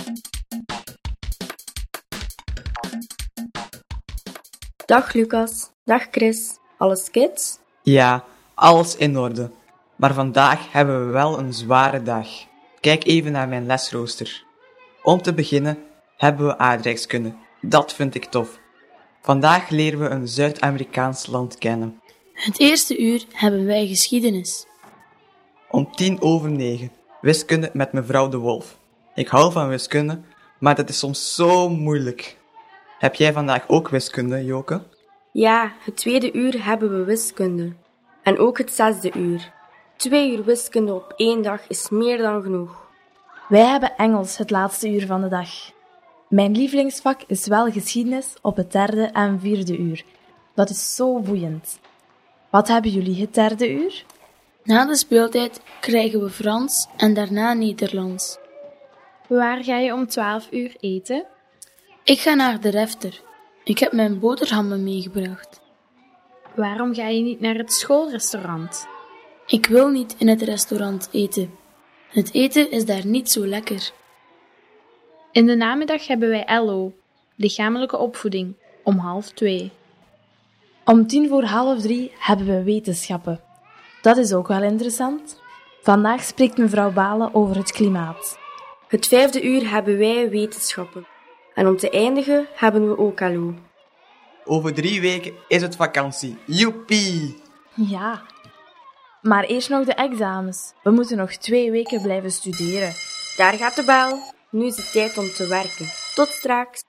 Dag Lucas, dag Chris. Alles kids? Ja, alles in orde. Maar vandaag hebben we wel een zware dag. Kijk even naar mijn lesrooster. Om te beginnen hebben we aardrijkskunde. Dat vind ik tof. Vandaag leren we een Zuid-Amerikaans land kennen. Het eerste uur hebben wij geschiedenis. Om 9:10, wiskunde met mevrouw de Wolf. Ik hou van wiskunde, maar dat is soms zo moeilijk. Heb jij vandaag ook wiskunde, Joke? Ja, het tweede uur hebben we wiskunde. En ook het 6e uur. 2 uur wiskunde op 1 dag is meer dan genoeg. Wij hebben Engels het laatste uur van de dag. Mijn lievelingsvak is wel geschiedenis op het 3e en 4e uur. Dat is zo boeiend. Wat hebben jullie het 3e uur? Na de speeltijd krijgen we Frans en daarna Nederlands. Waar ga je om 12 uur eten? Ik ga naar de refter. Ik heb mijn boterhammen meegebracht. Waarom ga je niet naar het schoolrestaurant? Ik wil niet in het restaurant eten. Het eten is daar niet zo lekker. In de namiddag hebben wij LO, lichamelijke opvoeding, om 1:30. Om 2:45 hebben we wetenschappen. Dat is ook wel interessant. Vandaag spreekt mevrouw Balen over het klimaat. Het 5e uur hebben wij wetenschappen. En om te eindigen hebben we ook LO. Over 3 weken is het vakantie. Joepie! Ja, maar eerst nog de examens. We moeten nog 2 weken blijven studeren. Daar gaat de bel. Nu is het tijd om te werken. Tot straks.